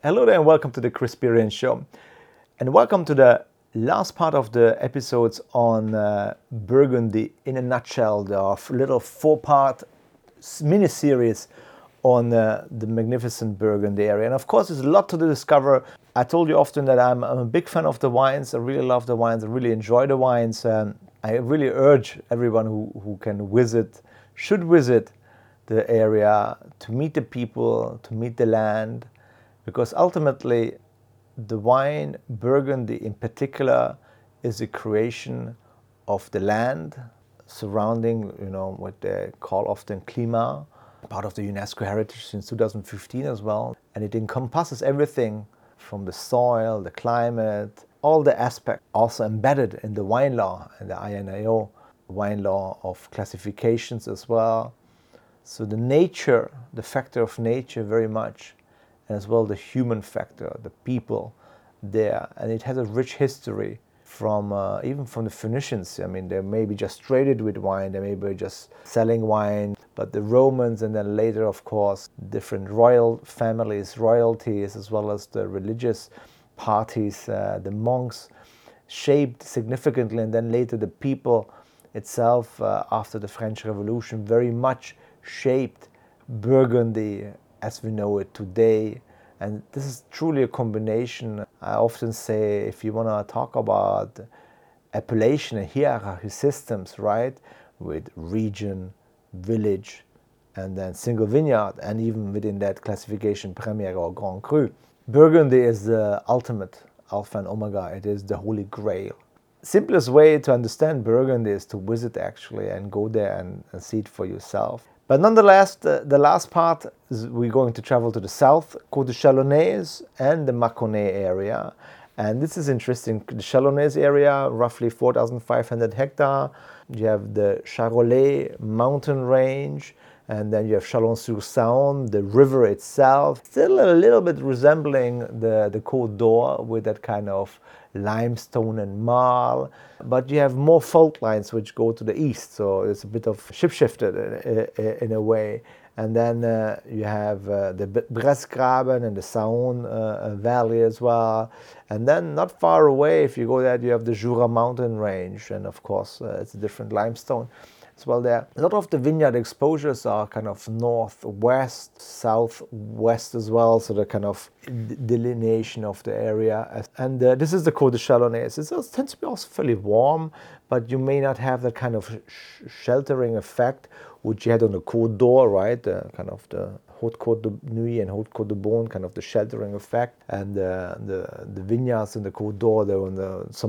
Hello there and welcome to the Crisperian Show. And welcome to the last part of the episodes on Burgundy in a nutshell, the little 4-part mini-series on the magnificent Burgundy area. And of course, there's a lot to discover. I told you often that I'm a big fan of the wines. I really love the wines. I really enjoy the wines. I really urge everyone who can visit, should visit the area to meet the people, to meet the land. Because ultimately, the wine, Burgundy in particular, is a creation of the land surrounding, what they call often climat, part of the UNESCO heritage since 2015 as well. And it encompasses everything from the soil, the climate, all the aspects also embedded in the wine law and the INAO wine law of classifications as well. So the nature, the factor of nature very much, and as well the human factor, the people there. And it has a rich history from even from the Phoenicians. I mean, they maybe just traded with wine, they may be just selling wine, but the Romans and then later, of course, different royal families, royalties, as well as the religious parties, the monks, shaped significantly, and then later the people itself, after the French Revolution, very much shaped Burgundy as we know it today. And this is truly a combination. I often say, if you want to talk about appellation and hierarchy systems, right, with region, village, and then single vineyard, and even within that classification, Premier or Grand Cru, Burgundy is the ultimate alpha and omega. It is the holy grail. Simplest way to understand Burgundy is to visit actually and go there and see it for yourself. But nonetheless, the last part is we're going to travel to the south, Côte de Chalonnaise and the Mâconnais area. And this is interesting. The Chalonnaise area, roughly 4,500 hectares. You have the Charolais mountain range, and then you have Chalon-sur-Saône, the river itself. Still a little bit resembling the Côte d'Or with that kind of limestone and marl, but you have more fault lines which go to the east, so it's a bit of shifted in a way. And then you have the Bressgraben and the Saône valley as well. And then not far away, if you go there, you have the Jura mountain range, and of course it's a different limestone as well there. A lot of the vineyard exposures are kind of northwest, southwest as well, so the kind of delineation of the area. And this is the Côte de Chalonnaise. It tends to be also fairly warm, but you may not have that kind of sheltering effect which you had on the Côte d'Or, right? Kind of the Haute Côte de Nuit and Haute Côte de Beaune, kind of the sheltering effect. And the vineyards in the Côte d'Or, they're on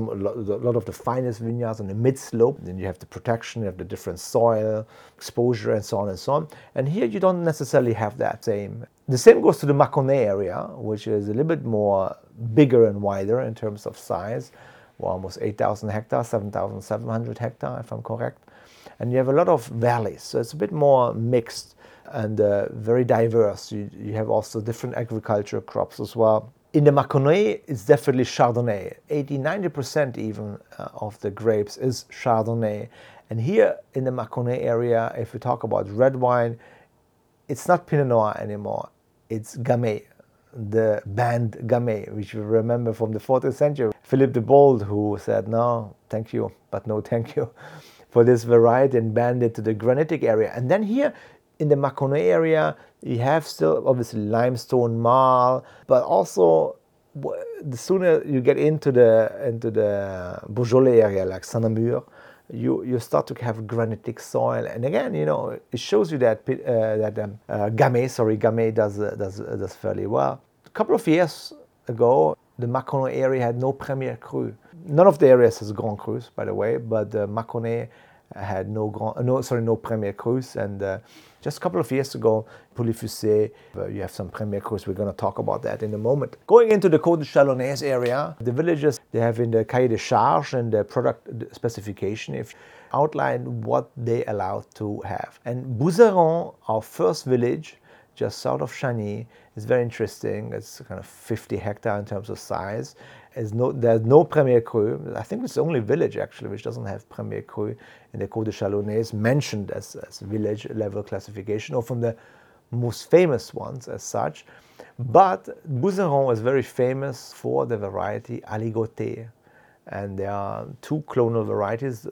a lot of the finest vineyards on the mid-slope. Then you have the protection, you have the different soil, exposure, and so on and so on. And here you don't necessarily have that same. The same goes to the Mâconnais area, which is a little bit more bigger and wider in terms of size. Well, almost 8,000 hectares, 7,700 hectares, if I'm correct. And you have a lot of valleys, so it's a bit more mixed and very diverse. You have also different agricultural crops as well. In the Mâconnais, it's definitely Chardonnay. 80-90% even of the grapes is Chardonnay. And here in the Mâconnais area, if we talk about red wine, it's not Pinot Noir anymore. It's Gamay, the band Gamay, which you remember from the 14th century. Philip the Bold, who said, no, thank you, but no thank you, for this variety, and banned it to the granitic area. And then here in the Mâconnais area, you have still obviously limestone, marl, but also the sooner you get into the Beaujolais area like Saint-Namur, you start to have granitic soil. And again, it shows you that Gamay does fairly well. A couple of years ago, the Mâconnais area had no Premier Cru. None of the areas has Grand Crus, by the way, but the Mâconnais had no Premier Crus. And just a couple of years ago, Pouilly-Fuissé, you have some Premier Crus. We're going to talk about that in a moment. Going into the Côte de Chalonnaise area, the villages, they have in the Cahier de Charge and the product specification, if outline what they allowed to have. And Bouzeron, our first village, just south of Chagny, is very interesting. It's kind of 50 hectares in terms of size. There's no Premier Cru. I think it's the only village actually which doesn't have Premier Cru in the Côte de Chalonnaise mentioned as village level classification, or from the most famous ones as such. But Bouzeron is very famous for the variety Aligoté. And there are two clonal varieties,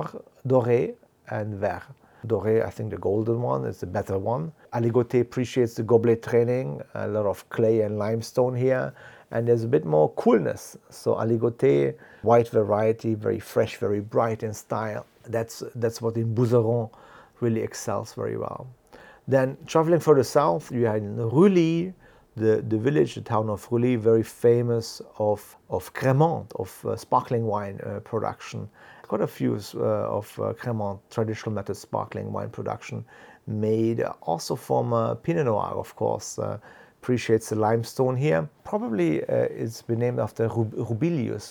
Doré and Vert. Doré, I think the golden one is the better one. Aligoté appreciates the goblet training, a lot of clay and limestone here, and there's a bit more coolness. So Aligoté, white variety, very fresh, very bright in style. That's what in Bouzeron really excels very well. Then traveling further south, you are in Rully, the village, the town of Rully, very famous of Crémant, of sparkling wine production. Quite a few of Crémant traditional method sparkling wine production made also from Pinot Noir, of course. Appreciates the limestone here. Probably it's been named after Rubilius,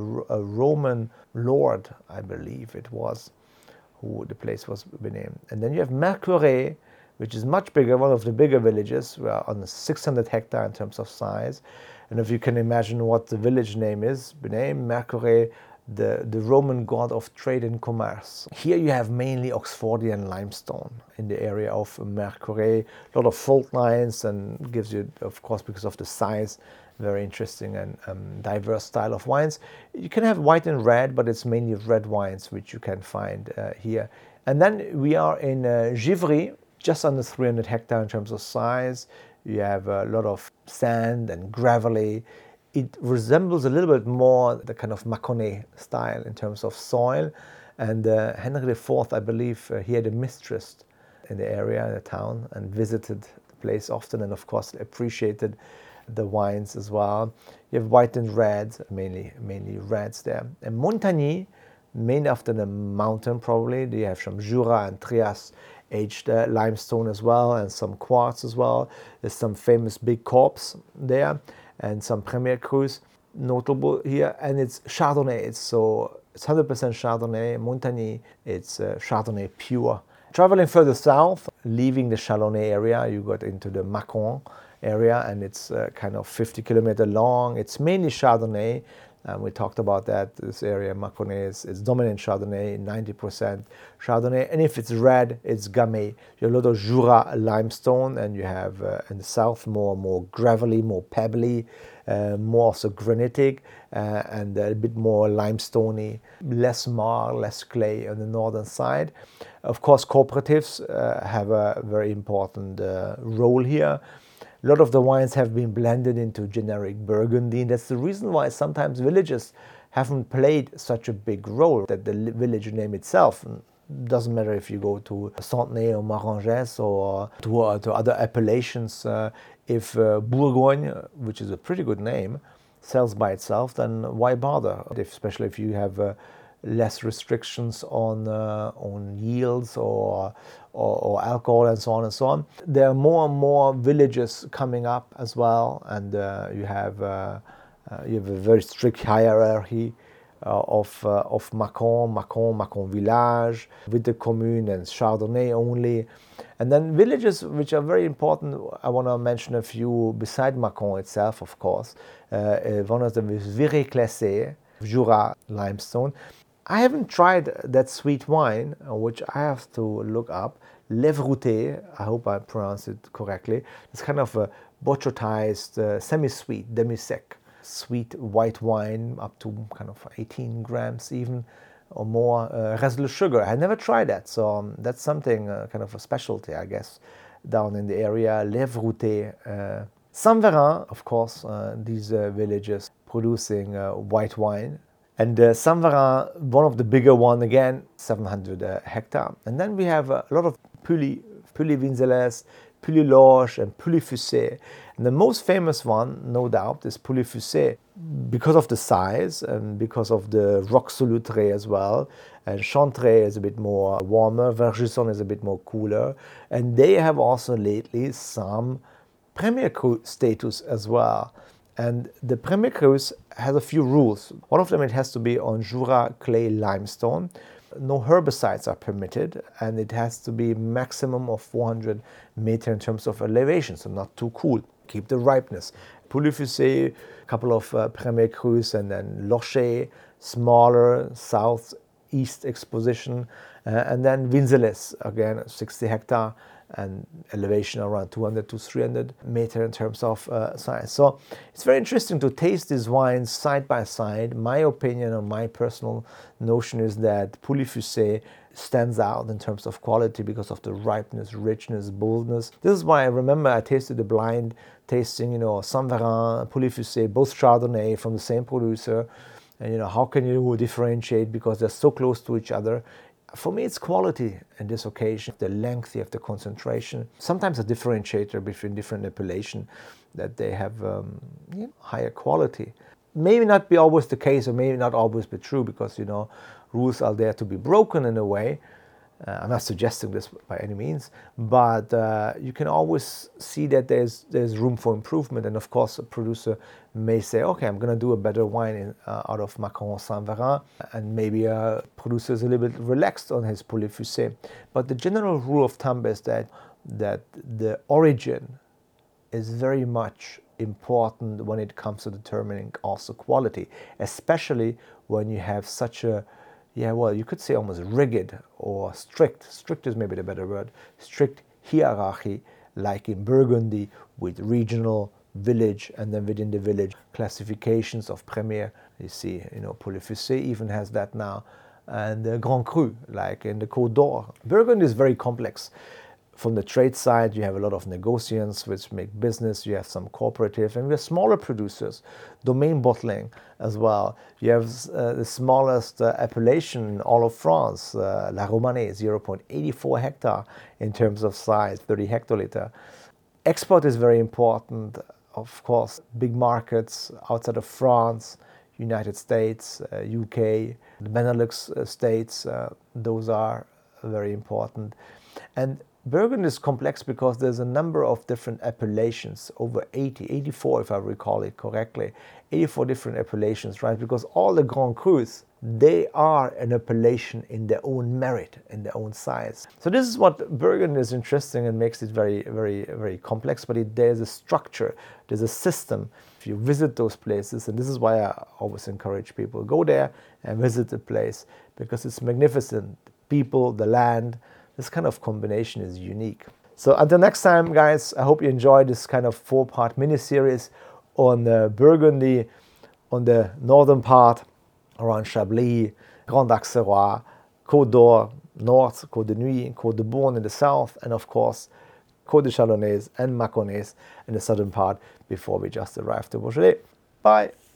a Roman lord, I believe it was, who the place was named. And then you have Mercurey, which is much bigger, one of the bigger villages. We are on 600 hectares in terms of size. And if you can imagine what the village name is, Benem, Mercurey, the Roman god of trade and commerce. Here you have mainly Oxfordian limestone in the area of Mercurey. A lot of fault lines, and gives you, of course, because of the size, very interesting and diverse style of wines. You can have white and red, but it's mainly red wines which you can find here. And then we are in Givry, just under 300 hectares in terms of size. You have a lot of sand and gravelly. It resembles a little bit more the kind of Mâconnais style in terms of soil. And Henry IV, I believe, he had a mistress in the area, in the town, and visited the place often, and of course appreciated the wines as well. You have white and red, mainly reds there. And Montagny, named after the mountain probably. You have some Jura and Trias aged limestone as well, and some quartz as well. There's some famous big corps there, and some Premier Crus notable here, and it's Chardonnay. It's 100% Chardonnay. Montagny, it's Chardonnay pure. Traveling further south, leaving the Chalonnais area, you got into the Mâcon area, and it's kind of 50 kilometers long. It's mainly Chardonnay. We talked about that. This area, Mâconnais, is dominant Chardonnay, 90% Chardonnay. And if it's red, it's Gamay. You have a lot of Jura limestone, and you have in the south more gravelly, more pebbly, more also granitic, and a bit more limestoney, less marl, less clay on the northern side. Of course, cooperatives have a very important role here. A lot of the wines have been blended into generic Burgundy. That's the reason why sometimes villages haven't played such a big role, that the village name itself doesn't matter if you go to Centenay or Maranges or to other appellations. If Bourgogne, which is a pretty good name, sells by itself, then why bother? Especially if you have less restrictions on yields or alcohol and so on and so on. There are more and more villages coming up as well, and you have a very strict hierarchy of Mâcon village with the commune and Chardonnay only. And then villages which are very important, I want to mention a few beside Mâcon itself, of course. One of them is Viry-Classé, Jura limestone. I haven't tried that sweet wine, which I have to look up. Lèvrouté, I hope I pronounced it correctly. It's kind of a bocciotized, semi-sweet, demi-sec, sweet white wine, up to kind of 18 grams even, or more residual sugar. I never tried that, so that's something, kind of a specialty, I guess, down in the area. Lèvrouté. Saint-Véran, of course, these villages producing white wine. And Saint-Véran, one of the bigger one, again, 700 hectares. And then we have a lot of Puy-Vinzelès, Puy-Loche, and Puy-Fussé. And the most famous one, no doubt, is Puy-Fussé, because of the size and because of the Roc Solutré as well. And Chantrey is a bit more warmer, Vergisson is a bit more cooler. And they have also lately some Premier Cru status as well. And the Premier Crus has a few rules. One of them, it has to be on Jura clay limestone. No herbicides are permitted, and it has to be maximum of 400 meters in terms of elevation, so not too cool. Keep the ripeness. Puy-Fussé, a couple of Premier Crus, and then Locher, smaller, southeast exposition, and then Vinzelès, again, 60 hectare, and elevation around 200 to 300 meter in terms of size. So it's very interesting to taste these wines side by side. My opinion or my personal notion is that Pouilly Fuissé stands out in terms of quality because of the ripeness, richness, boldness. This is why I remember I tasted the blind tasting, Saint Véran, Pouilly Fuissé, both Chardonnay from the same producer. And how can you differentiate because they're so close to each other? For me, it's quality in this occasion, the length of the concentration. Sometimes a differentiator between different appellation that they have higher quality. Maybe not be always the case, or maybe not always be true, because rules are there to be broken in a way. I'm not suggesting this by any means, but you can always see that there's room for improvement. And of course, a producer may say, okay, I'm going to do a better wine out of Macaron Saint Véran, and maybe a producer is a little bit relaxed on his Pouilly Fuissé. But the general rule of thumb is that the origin is very much important when it comes to determining also quality, especially when you have such a you could say almost rigid or strict is maybe the better word, strict hierarchy, like in Burgundy, with regional, village, and then within the village, classifications of Premier. You see, Pouilly Fuissé even has that now, and the Grand Cru, like in the Côte d'Or. Burgundy is very complex. From the trade side, you have a lot of negociants which make business. You have some cooperative, and we have smaller producers, domain bottling as well. You have the smallest appellation in all of France, La Romanée, 0.84 hectare in terms of size, 30 hectoliter. Export is very important, of course. Big markets outside of France, United States, UK, the Benelux states, those are very important. And Burgundy is complex because there's a number of different appellations, over 84 if I recall it correctly, 84 different appellations, right? Because all the Grand Crus, they are an appellation in their own merit, in their own size. So this is what Burgundy is interesting and makes it very, very, very complex, but there's a structure, there's a system. If you visit those places, and this is why I always encourage people, go there and visit the place, because it's magnificent. The people, the land, this kind of combination is unique. So until next time, guys, I hope you enjoyed this kind of 4-part mini-series on Burgundy, on the northern part, around Chablis, Grand Auxerrois, Côte d'Or, North, Côte de Nuit, Côte de Beaune in the south, and of course, Côte de Chalonnaise and Mâconnais in the southern part before we just arrived to Beaujolais. Bye!